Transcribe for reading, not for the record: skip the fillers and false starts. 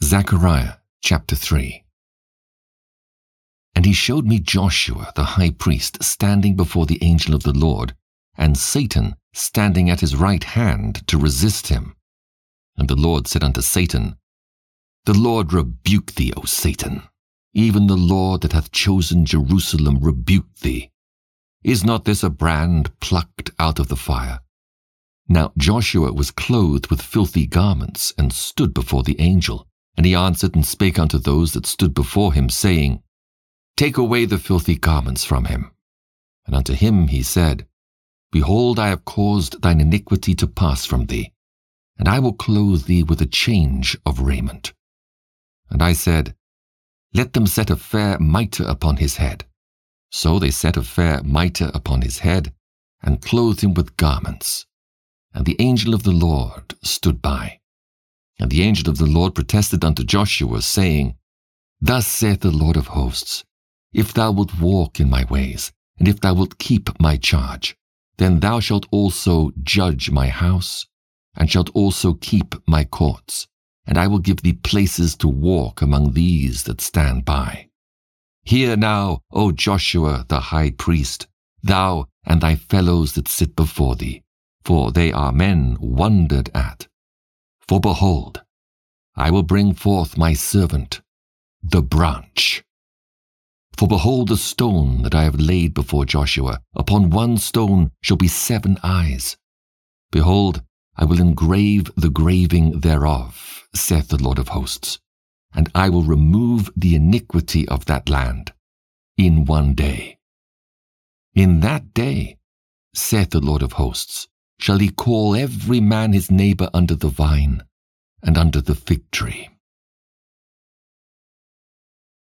Zechariah chapter 3. And he showed me Joshua the high priest standing before the angel of the Lord, and Satan standing at his right hand to resist him. And the Lord said unto Satan, The Lord rebuke thee, O Satan. Even the Lord that hath chosen Jerusalem rebuke thee. Is not this a brand plucked out of the fire? Now Joshua was clothed with filthy garments, and stood before the angel. And he answered and spake unto those that stood before him, saying, Take away the filthy garments from him. And unto him he said, Behold, I have caused thine iniquity to pass from thee, and I will clothe thee with a change of raiment. And I said, Let them set a fair mitre upon his head. So they set a fair mitre upon his head, and clothed him with garments. And the angel of the Lord stood by. And the angel of the Lord protested unto Joshua, saying, Thus saith the Lord of hosts, If thou wilt walk in my ways, and if thou wilt keep my charge, then thou shalt also judge my house, and shalt also keep my courts, and I will give thee places to walk among these that stand by. Hear now, O Joshua the high priest, thou and thy fellows that sit before thee, for they are men wondered at. For behold, I will bring forth my servant, the branch. For behold, the stone that I have laid before Joshua, upon one stone shall be 7 eyes. Behold, I will engrave the graving thereof, saith the Lord of hosts, and I will remove the iniquity of that land in one day. In that day, saith the Lord of hosts, shall he call every man his neighbor under the vine and under the fig tree.